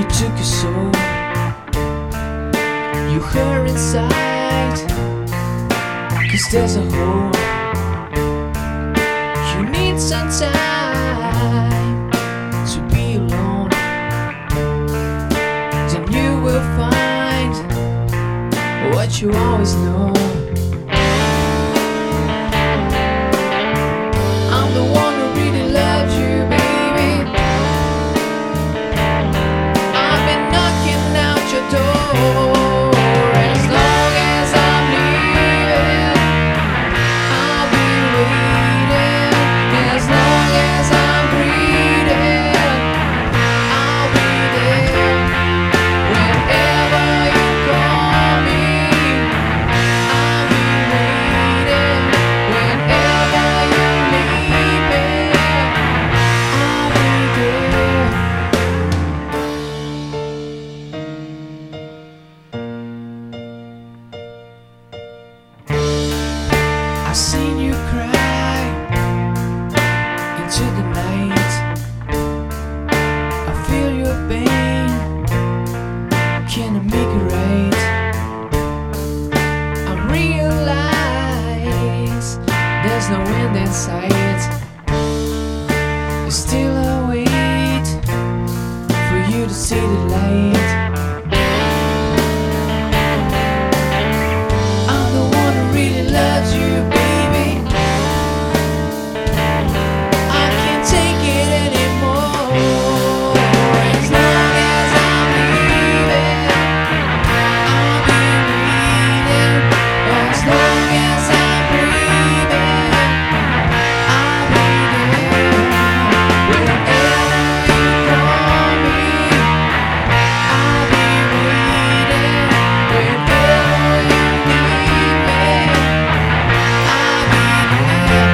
You took your soul, you hurt inside, 'cause there's a hole. You need some time to be alone, then you will find what you always know. I'm the one who really loves you, baby. I've been knocking out your door. As long as I'm leaving, I'll be waiting. As long as I'm breathing, I'll be there. Whenever you call me, I'll be waiting. Whenever you need me, I'll be there. I've seen you cry into the night. I feel your pain. Can I make it right? I realize there's no end in sight. Still I wait for you to see the light. I'm the one who really loves you, baby. I can't take it anymore. As long as I'm leaving, I'll be waiting. As long as I'm breathing, I'll be there. Whenever you call me, I'll be waiting. Whenever you need me, I'll be there.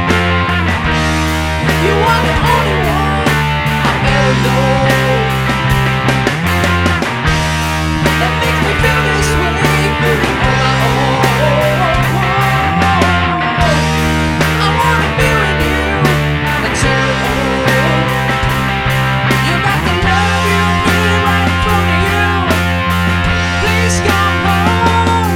You are the only one I've ever known that makes me feel this way, baby, on my own. I wanna be with you until you're old. You got the love you need right in front of you. Please come home.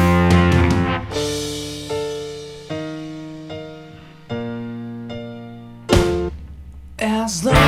As long